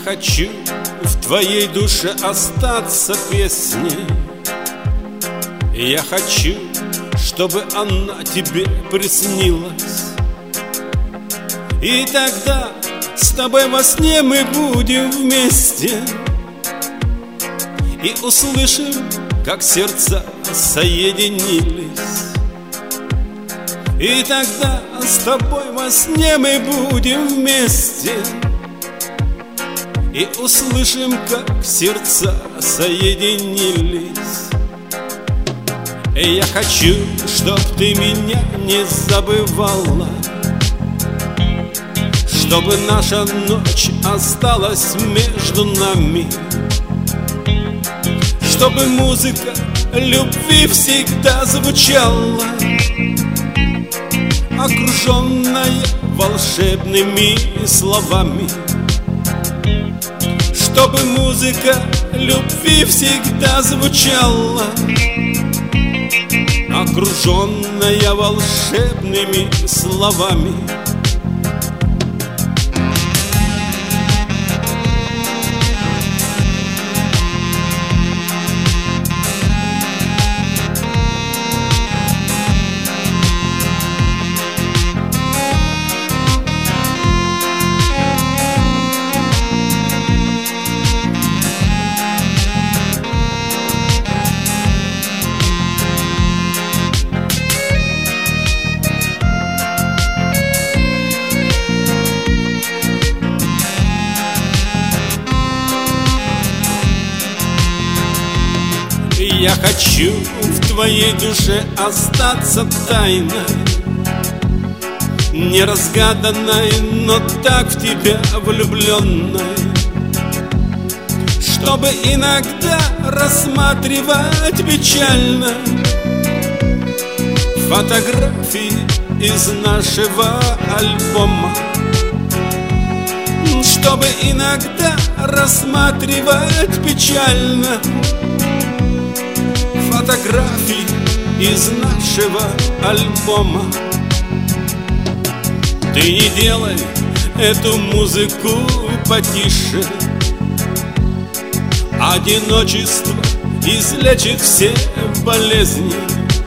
хочу в твоей душе остаться песней. Я хочу, чтобы она тебе приснилась. И тогда с тобой во сне мы будем вместе и услышим, как сердца соединились. И тогда с тобой во сне мы будем вместе и услышим, как сердца соединились. И я хочу, чтоб ты меня не забывала, чтобы наша ночь осталась между нами, чтобы музыка любви всегда звучала, окруженная волшебными словами. Чтобы музыка любви всегда звучала, окруженная волшебными словами. Я хочу в твоей душе остаться тайной, неразгаданной, но так в тебя влюбленной, чтобы иногда рассматривать печально фотографии из нашего альбома, чтобы иногда рассматривать печально фотографии из нашего альбома. Ты не делай эту музыку потише, одиночество излечит все болезни.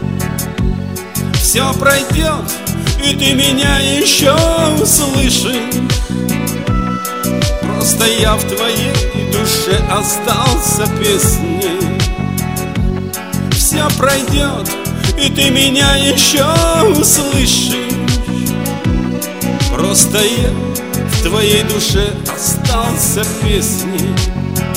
Все пройдет, и ты меня еще услышишь. Просто я в твоей душе остался песней. Все пройдет, и ты меня еще услышишь. Просто я в твоей душе остался песней.